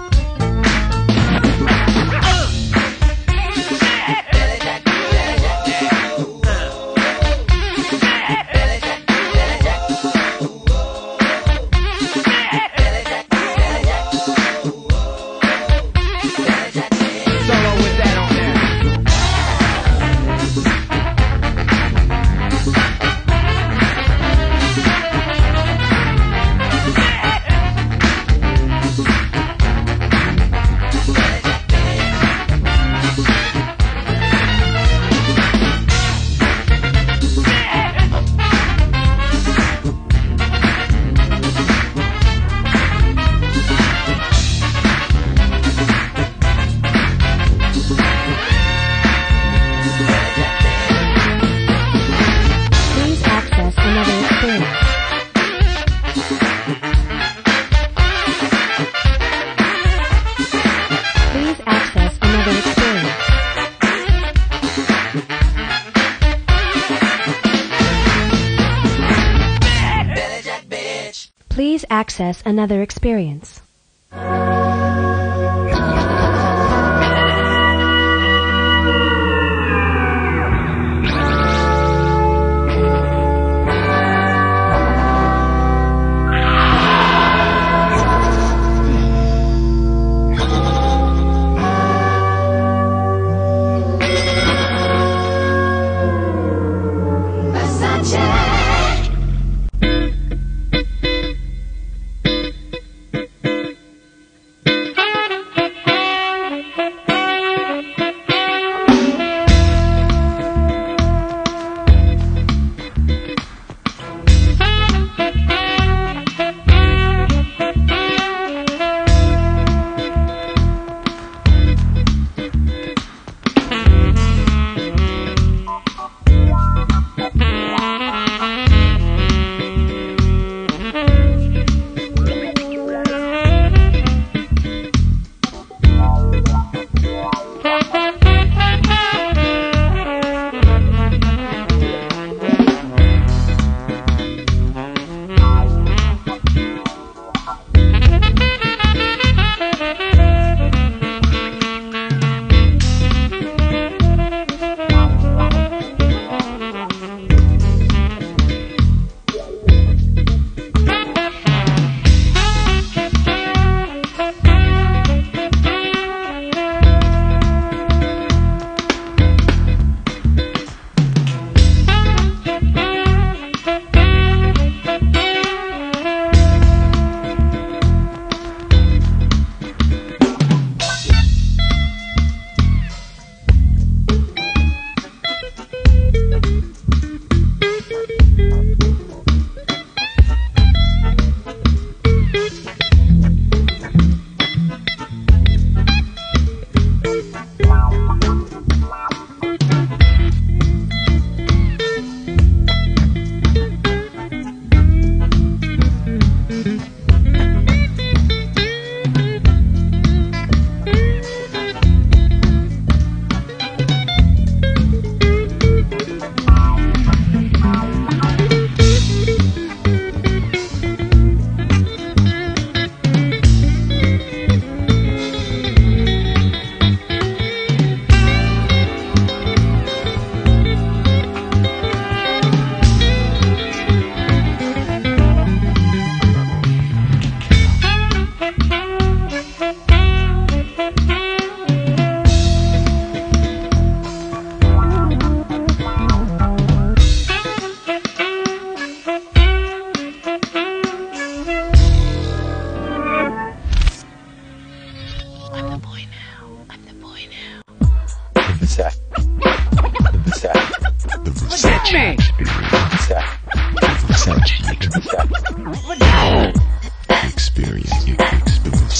D: Please access another experience.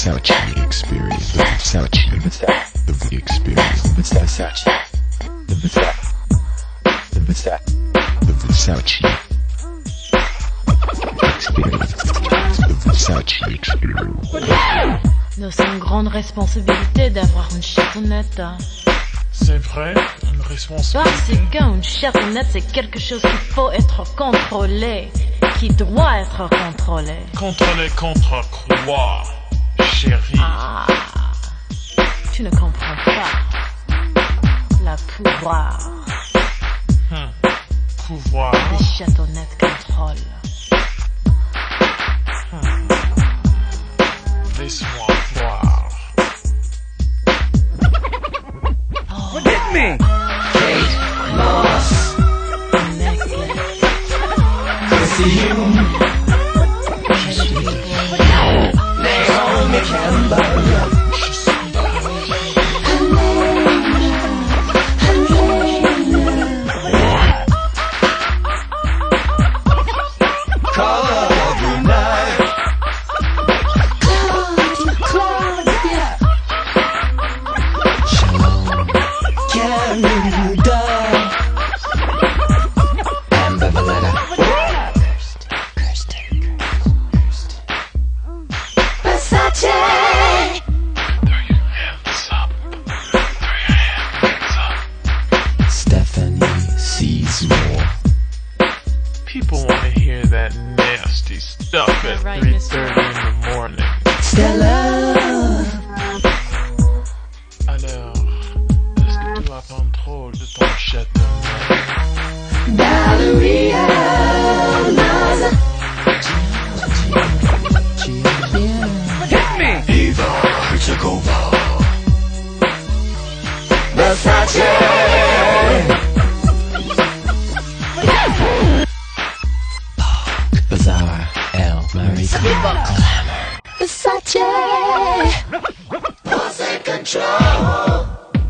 E: Versace experience. The Versace. The Versace experience. The Versace. The Versace. The Versace. The Versace experience. The Versace experience.
H: Non, c'est une grande responsabilité d'avoir une chatonette.
J: C'est vrai, une responsabilité.
H: Parce qu'une chatonette, c'est quelque chose qu'il faut être contrôlé, qui doit être contrôlé.
J: Contrôler contre quoi, chérie?
H: Ah, tu ne comprends pas. La pouvoir.
J: Hum, pouvoir.
H: Les chatonnettes contrôlent.
J: Hum. Laisse-moi voir.
H: Oh.
G: Hit me! Kate Moss. See you. Naomi Campbell.
J: People want to hear that nasty stuff at
H: Right,
J: three
H: Mister
J: thirty in the morning.
G: Stella.
J: Alors, est-ce que tu as contrôle de ton château?
G: Valeria Naza. Hit me! Eva Herzegovina. Versace. Bizarre, L, Marie, Glamour. Versace. Was in control.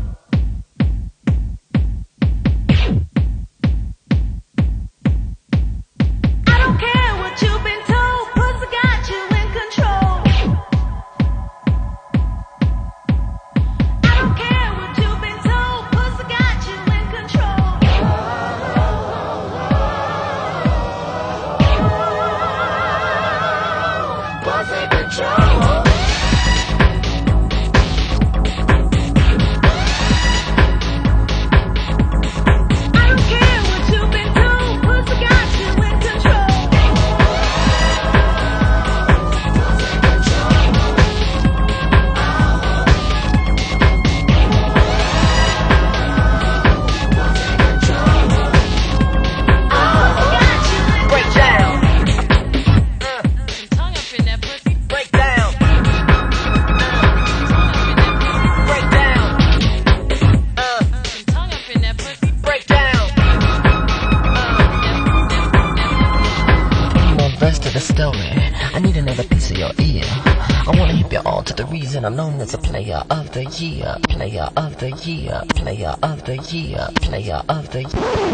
G: I need another piece of your ear. I wanna hip you all to the reason I'm known as a player of the year. Player of the year. Player of the year. Player of the year.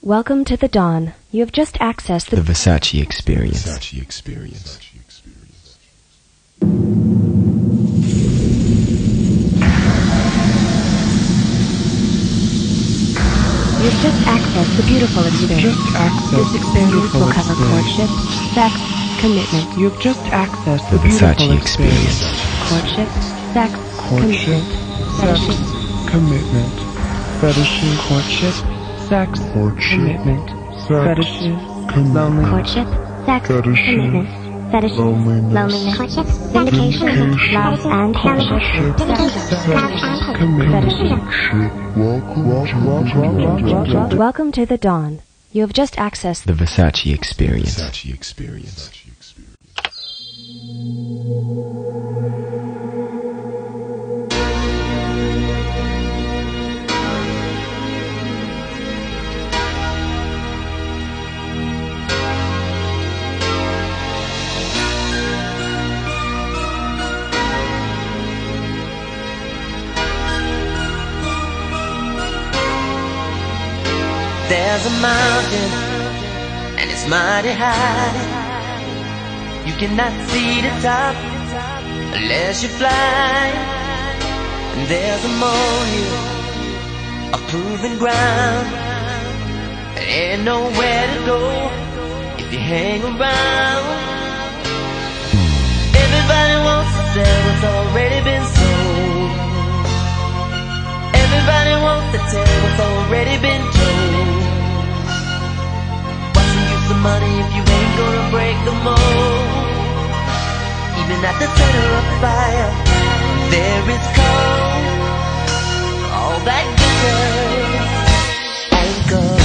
D: Welcome to the Dawn. You have just accessed the,
E: The Versace Experience.
K: Versace Experience.
D: You have just accessed the beautiful experience. This experience will cover courtship, sex, commitment.
L: You have just accessed
E: The
L: the beautiful
E: Versace
L: experience.
E: Experience.
D: Courtship, sex,
L: Courtship,
D: commitment.
L: sex, commitment. Fetishes, courtship, sex, commitment. Fetishes, loneliness.
D: Courtship, sex,
L: Fetishes,
D: commitment. Fetishes,
L: loneliness.
D: loneliness. Courtship, vindication, love and courtship.
L: Sex, commitment.
D: Welcome to the Dawn. You have just accessed
E: The Versace Experience.
K: Versace Experience.
G: There's a mountain, and it's mighty high. You cannot see the top unless you fly. And there's a molehill, a proven ground. There ain't nowhere to go if you hang around. Everybody wants to sell what's already been sold. Everybody wants to tell what's already been told. What's the use of money if you ain't gonna break the mold? Even at the center of the fire, there is cold. All that glitters ain't gold.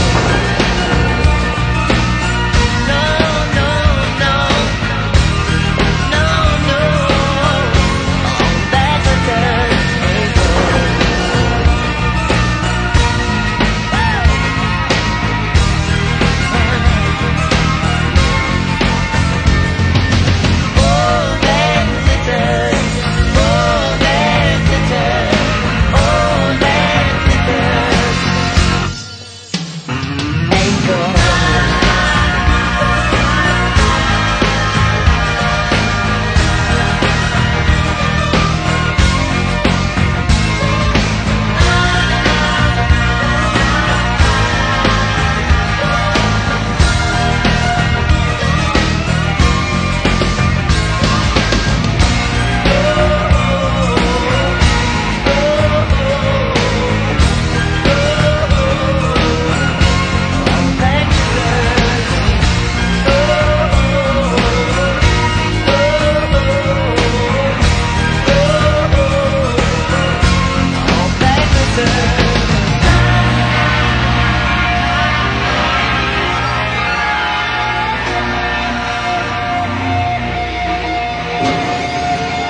G: No, no, no. No, no. All that glitters ain't gold.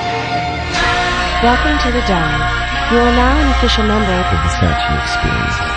D: Welcome to the Dawn. You are now an official member of
E: The Versace Experience.